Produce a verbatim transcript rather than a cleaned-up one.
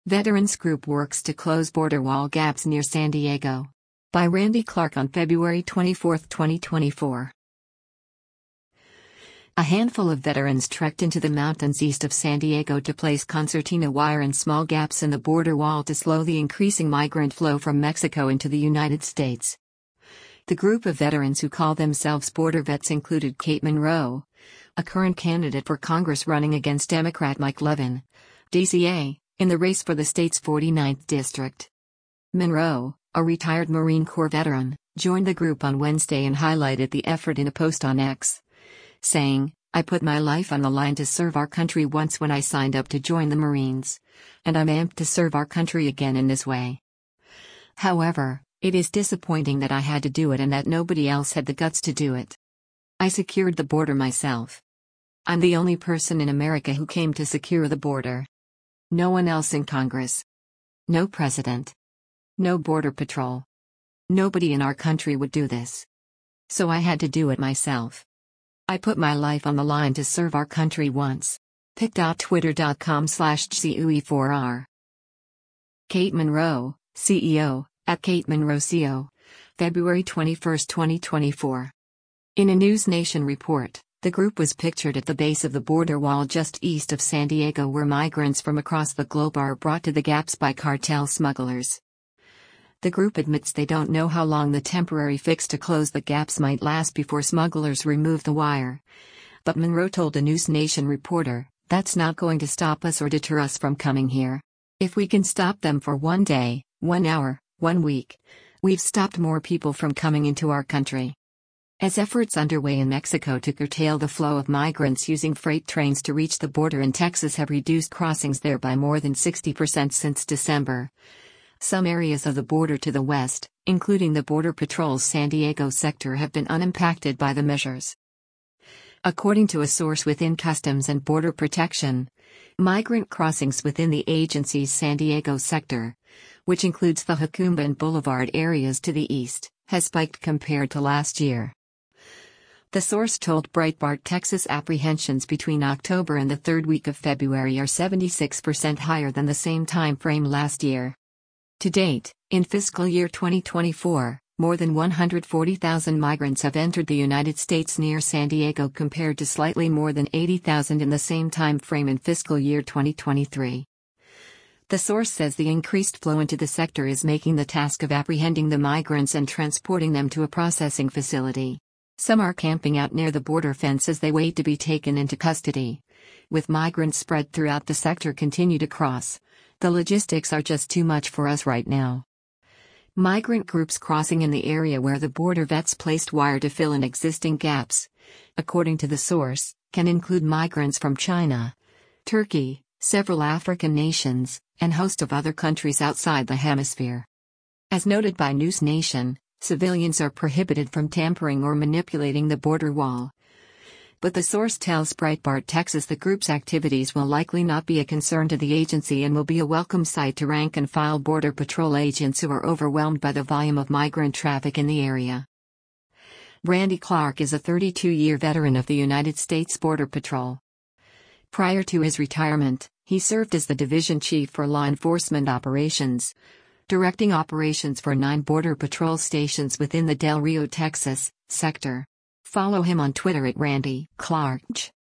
Veterans Group works to close border wall gaps near San Diego. By Randy Clark on February twenty-fourth, twenty twenty-four. A handful of veterans trekked into the mountains east of San Diego to place concertina wire in small gaps in the border wall to slow the increasing migrant flow from Mexico into the United States. The group of veterans who call themselves border vets included Kate Monroe, a current candidate for Congress running against Democrat Mike Levin, D C A, in the race for the state's forty-ninth district. Monroe, a retired Marine Corps veteran, joined the group on Wednesday and highlighted the effort in a post on X, saying, "I put my life on the line to serve our country once when I signed up to join the Marines, and I'm amped to serve our country again in this way. However, it is disappointing that I had to do it and that nobody else had the guts to do it. I secured the border myself. I'm the only person in America who came to secure the border. No one else in Congress. No president. No border patrol. Nobody in our country would do this. So I had to do it myself. I put my life on the line to serve our country once." pic dot twitter dot com slash C U E four R. Kate Monroe, C E O, at Kate Monroe C O, February twenty-first, twenty twenty-four. In a News Nation report, the group was pictured at the base of the border wall just east of San Diego, where migrants from across the globe are brought to the gaps by cartel smugglers. The group admits they don't know how long the temporary fix to close the gaps might last before smugglers remove the wire. But Monroe told a News Nation reporter, "That's not going to stop us or deter us from coming here. If we can stop them for one day, one hour, one week, we've stopped more people from coming into our country." As efforts underway in Mexico to curtail the flow of migrants using freight trains to reach the border in Texas have reduced crossings there by more than sixty percent since December, some areas of the border to the west, including the Border Patrol's San Diego sector, have been unimpacted by the measures. According to a source within Customs and Border Protection, migrant crossings within the agency's San Diego sector, which includes the Jacumba and Boulevard areas to the east, has spiked compared to last year. The source told Breitbart Texas apprehensions between October and the third week of February are seventy-six percent higher than the same time frame last year. To date, in fiscal year twenty twenty-four, more than one hundred forty thousand migrants have entered the United States near San Diego compared to slightly more than eighty thousand in the same time frame in fiscal year twenty twenty-three. The source says the increased flow into the sector is making the task of apprehending the migrants and transporting them to a processing facility. Some are camping out near the border fence as they wait to be taken into custody. With migrants spread throughout the sector continue to cross, the logistics are just too much for us right now. Migrant groups crossing in the area where the border vets placed wire to fill in existing gaps, according to the source, can include migrants from China, Turkey, several African nations, and a host of other countries outside the hemisphere. As noted by News Nation, civilians are prohibited from tampering or manipulating the border wall. But the source tells Breitbart Texas the group's activities will likely not be a concern to the agency and will be a welcome sight to rank-and-file Border Patrol agents who are overwhelmed by the volume of migrant traffic in the area. Randy Clark is a thirty-two-year veteran of the United States Border Patrol. Prior to his retirement, he served as the division chief for law enforcement operations, directing operations for nine Border Patrol stations within the Del Rio, Texas, sector. Follow him on Twitter at Randy Clark.